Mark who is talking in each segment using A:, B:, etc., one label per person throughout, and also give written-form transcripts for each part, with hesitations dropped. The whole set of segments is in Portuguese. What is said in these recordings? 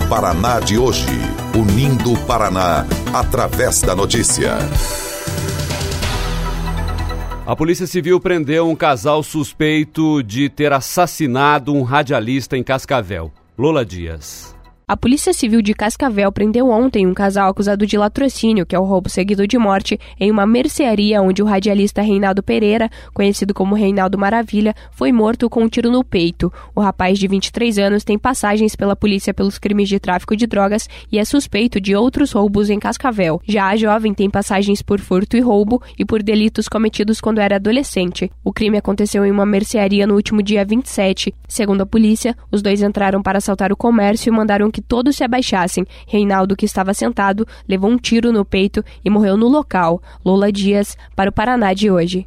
A: Paraná de hoje. Unindo o Paraná, através da notícia.
B: A Polícia Civil prendeu um casal suspeito de ter assassinado um radialista em Cascavel. Lola Dias.
C: A Polícia Civil de Cascavel prendeu ontem um casal acusado de latrocínio, que é o roubo seguido de morte, em uma mercearia onde o radialista Reinaldo Pereira, conhecido como Reinaldo Maravilha, foi morto com um tiro no peito. O rapaz de 23 anos tem passagens pela polícia pelos crimes de tráfico de drogas e é suspeito de outros roubos em Cascavel. Já a jovem tem passagens por furto e roubo e por delitos cometidos quando era adolescente. O crime aconteceu em uma mercearia no último dia 27. Segundo a polícia, os dois entraram para assaltar o comércio e mandaram que todos se abaixassem. Reinaldo, que estava sentado, levou um tiro no peito e morreu no local. Lola Dias, para o Paraná de hoje.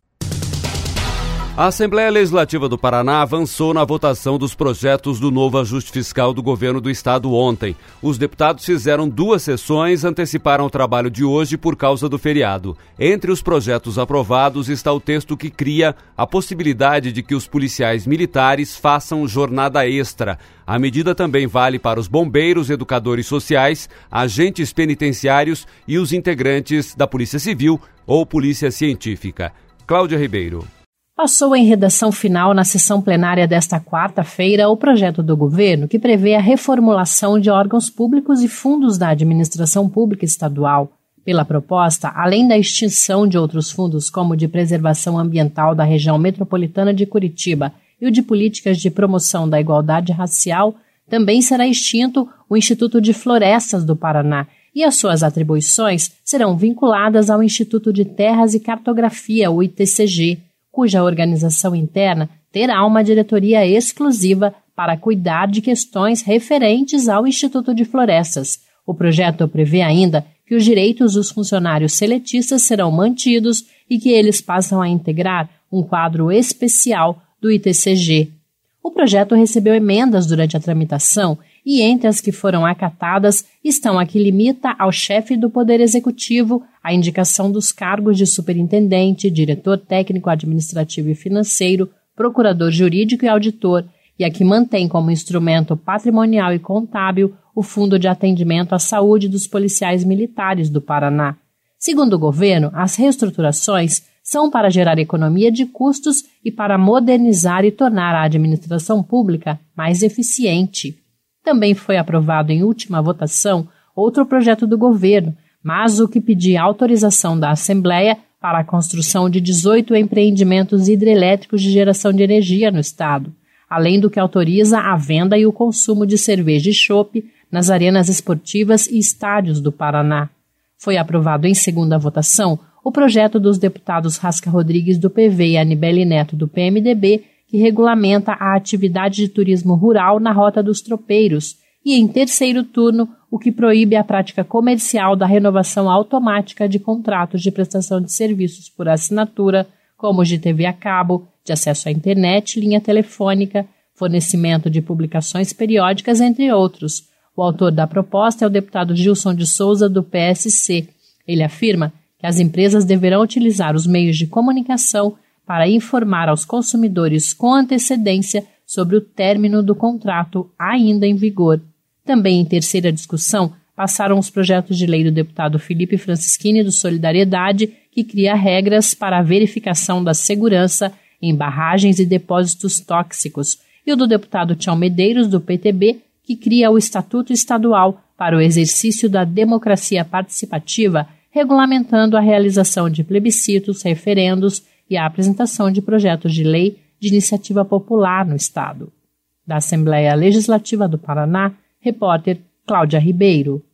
B: A Assembleia Legislativa do Paraná avançou na votação dos projetos do novo ajuste fiscal do governo do estado ontem. Os deputados fizeram 2 sessões, anteciparam o trabalho de hoje por causa do feriado. Entre os projetos aprovados está o texto que cria a possibilidade de que os policiais militares façam jornada extra. A medida também vale para os bombeiros, educadores sociais, agentes penitenciários e os integrantes da Polícia Civil ou Polícia Científica. Cláudia Ribeiro.
D: Passou em redação final na sessão plenária desta quarta-feira o projeto do governo que prevê a reformulação de órgãos públicos e fundos da administração pública estadual. Pela proposta, além da extinção de outros fundos como o de preservação ambiental da região metropolitana de Curitiba e o de políticas de promoção da igualdade racial, também será extinto o Instituto de Florestas do Paraná e as suas atribuições serão vinculadas ao Instituto de Terras e Cartografia, o ITCG, cuja organização interna terá uma diretoria exclusiva para cuidar de questões referentes ao Instituto de Florestas. O projeto prevê ainda que os direitos dos funcionários seletistas serão mantidos e que eles passam a integrar um quadro especial do ITCG. O projeto recebeu emendas durante a tramitação e entre as que foram acatadas estão a que limita ao chefe do Poder Executivo a indicação dos cargos de superintendente, diretor técnico administrativo e financeiro, procurador jurídico e auditor, e a que mantém como instrumento patrimonial e contábil o Fundo de Atendimento à Saúde dos Policiais Militares do Paraná. Segundo o governo, as reestruturações são para gerar economia de custos e para modernizar e tornar a administração pública mais eficiente. Também foi aprovado em última votação outro projeto do governo, mas o que pedia autorização da Assembleia para a construção de 18 empreendimentos hidrelétricos de geração de energia no estado, além do que autoriza a venda e o consumo de cerveja e chopp nas arenas esportivas e estádios do Paraná. Foi aprovado em segunda votação o projeto dos deputados Rasca Rodrigues do PV e Anibele Neto do PMDB, que regulamenta a atividade de turismo rural na Rota dos Tropeiros, e, em terceiro turno, o que proíbe a prática comercial da renovação automática de contratos de prestação de serviços por assinatura, como os de TV a cabo, de acesso à internet, linha telefônica, fornecimento de publicações periódicas, entre outros. O autor da proposta é o deputado Gilson de Souza, do PSC. Ele afirma que as empresas deverão utilizar os meios de comunicação para informar aos consumidores com antecedência sobre o término do contrato ainda em vigor. Também em terceira discussão passaram os projetos de lei do deputado Felipe Francischini, do Solidariedade, que cria regras para a verificação da segurança em barragens e depósitos tóxicos, e o do deputado Tião Medeiros, do PTB, que cria o Estatuto Estadual para o exercício da democracia participativa, regulamentando a realização de plebiscitos, referendos e a apresentação de projetos de lei de iniciativa popular no Estado. Da Assembleia Legislativa do Paraná, repórter Cláudia Ribeiro.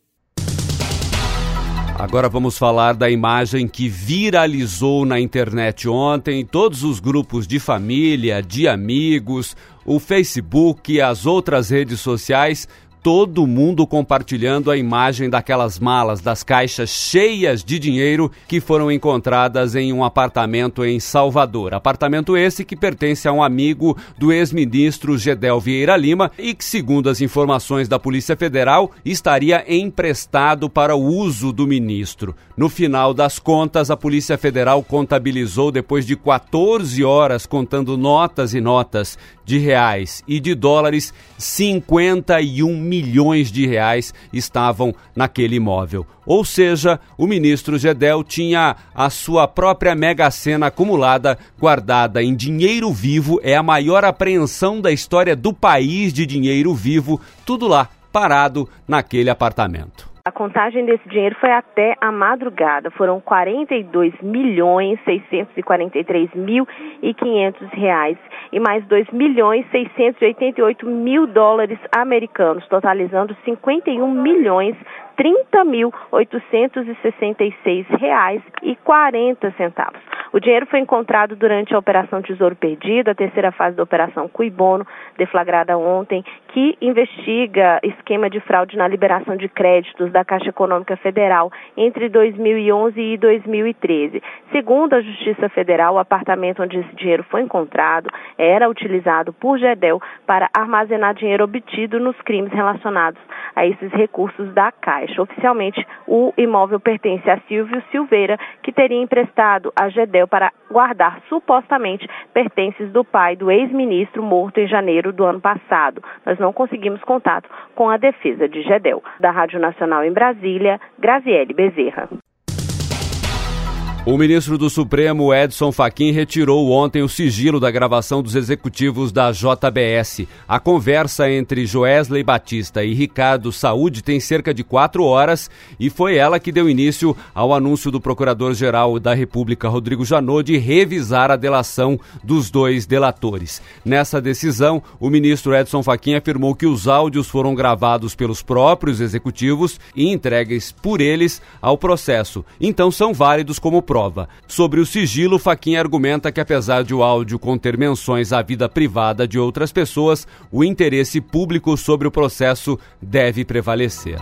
B: Agora vamos falar da imagem que viralizou na internet ontem. Todos os grupos de família, de amigos, o Facebook e as outras redes sociais, todo mundo compartilhando a imagem daquelas malas, das caixas cheias de dinheiro que foram encontradas em um apartamento em Salvador. Apartamento esse que pertence a um amigo do ex-ministro Gedel Vieira Lima e que, segundo as informações da Polícia Federal, estaria emprestado para o uso do ministro. No final das contas, a Polícia Federal contabilizou, depois de 14 horas contando notas e notas de reais e de dólares, 51 milhões de reais estavam naquele imóvel. Ou seja, o ministro Gedel tinha a sua própria mega-sena acumulada, guardada em dinheiro vivo. É a maior apreensão da história do país de dinheiro vivo, tudo lá, parado naquele apartamento.
E: A contagem desse dinheiro foi até a madrugada. Foram 42.643.500 reais e mais 2.688.000 dólares americanos, totalizando 51.030.866 reais e 40 centavos. O dinheiro foi encontrado durante a Operação Tesouro Perdido, a terceira fase da Operação Cui Bono, deflagrada ontem, que investiga esquema de fraude na liberação de créditos da Caixa Econômica Federal entre 2011 e 2013. Segundo a Justiça Federal, o apartamento onde esse dinheiro foi encontrado era utilizado por Gedel para armazenar dinheiro obtido nos crimes relacionados a esses recursos da Caixa. Oficialmente, o imóvel pertence a Silvio Silveira, que teria emprestado a Gedel para guardar supostamente pertences do pai do ex-ministro morto em janeiro do ano passado. Nós não conseguimos contato com a defesa de Gedel. Da Rádio Nacional em Brasília, Graziele Bezerra.
B: O ministro do Supremo, Edson Fachin, retirou ontem o sigilo da gravação dos executivos da JBS. A conversa entre Joesley Batista e Ricardo Saúde tem cerca de 4 horas e foi ela que deu início ao anúncio do Procurador-Geral da República, Rodrigo Janot, de revisar a delação dos dois delatores. Nessa decisão, o ministro Edson Fachin afirmou que os áudios foram gravados pelos próprios executivos e entregues por eles ao processo, então são válidos como prova. Sobre o sigilo, Fachin argumenta que, apesar de o áudio conter menções à vida privada de outras pessoas, o interesse público sobre o processo deve prevalecer.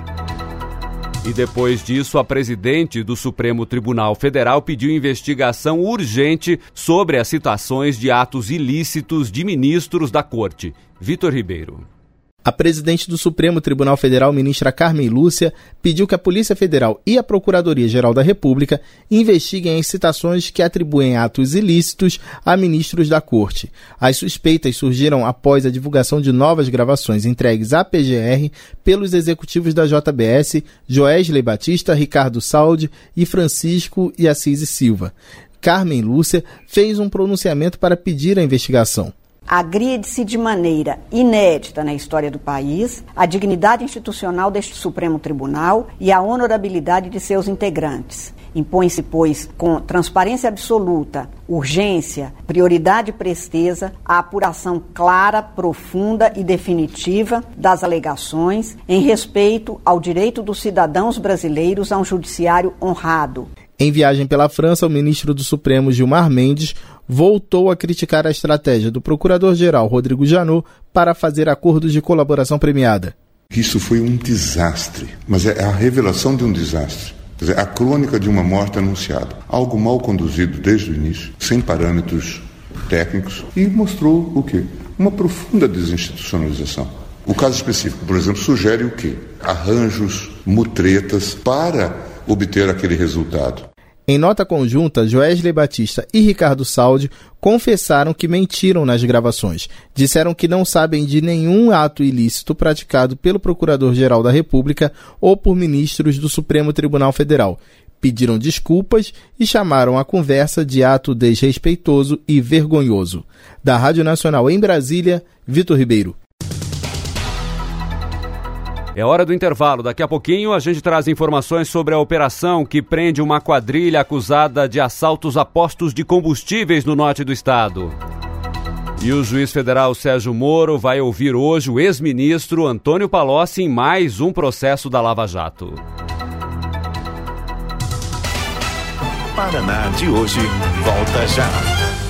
B: E depois disso, a presidente do Supremo Tribunal Federal pediu investigação urgente sobre as citações de atos ilícitos de ministros da Corte. Vitor Ribeiro.
F: A presidente do Supremo Tribunal Federal, ministra Carmen Lúcia, pediu que a Polícia Federal e a Procuradoria-Geral da República investiguem as citações que atribuem atos ilícitos a ministros da Corte. As suspeitas surgiram após a divulgação de novas gravações entregues à PGR pelos executivos da JBS, Joesley Batista, Ricardo Saúde e Francisco e Assis e Silva. Carmen Lúcia fez um pronunciamento para pedir a investigação.
G: Agride-se de maneira inédita na história do país a dignidade institucional deste Supremo Tribunal e a honorabilidade de seus integrantes. Impõe-se, pois, com transparência absoluta, urgência, prioridade e presteza, a apuração clara, profunda e definitiva das alegações em respeito ao direito dos cidadãos brasileiros a um judiciário honrado.
F: Em viagem pela França, o ministro do Supremo, Gilmar Mendes, voltou a criticar a estratégia do Procurador-Geral Rodrigo Janot para fazer acordos de colaboração premiada.
H: Isso foi um desastre, mas é a revelação de um desastre. Quer dizer, a crônica de uma morte anunciada. Algo mal conduzido desde o início, sem parâmetros técnicos, e mostrou o quê? Uma profunda desinstitucionalização. O caso específico, por exemplo, sugere o quê? Arranjos, mutretas para obter aquele resultado.
F: Em nota conjunta, Joesley Batista e Ricardo Saúde confessaram que mentiram nas gravações. Disseram que não sabem de nenhum ato ilícito praticado pelo Procurador-Geral da República ou por ministros do Supremo Tribunal Federal. Pediram desculpas e chamaram a conversa de ato desrespeitoso e vergonhoso. Da Rádio Nacional em Brasília, Vitor Ribeiro.
B: É hora do intervalo. Daqui a pouquinho a gente traz informações sobre a operação que prende uma quadrilha acusada de assaltos a postos de combustíveis no norte do estado. E o juiz federal Sérgio Moro vai ouvir hoje o ex-ministro Antônio Palocci em mais um processo da Lava Jato.
I: Paraná de hoje volta já.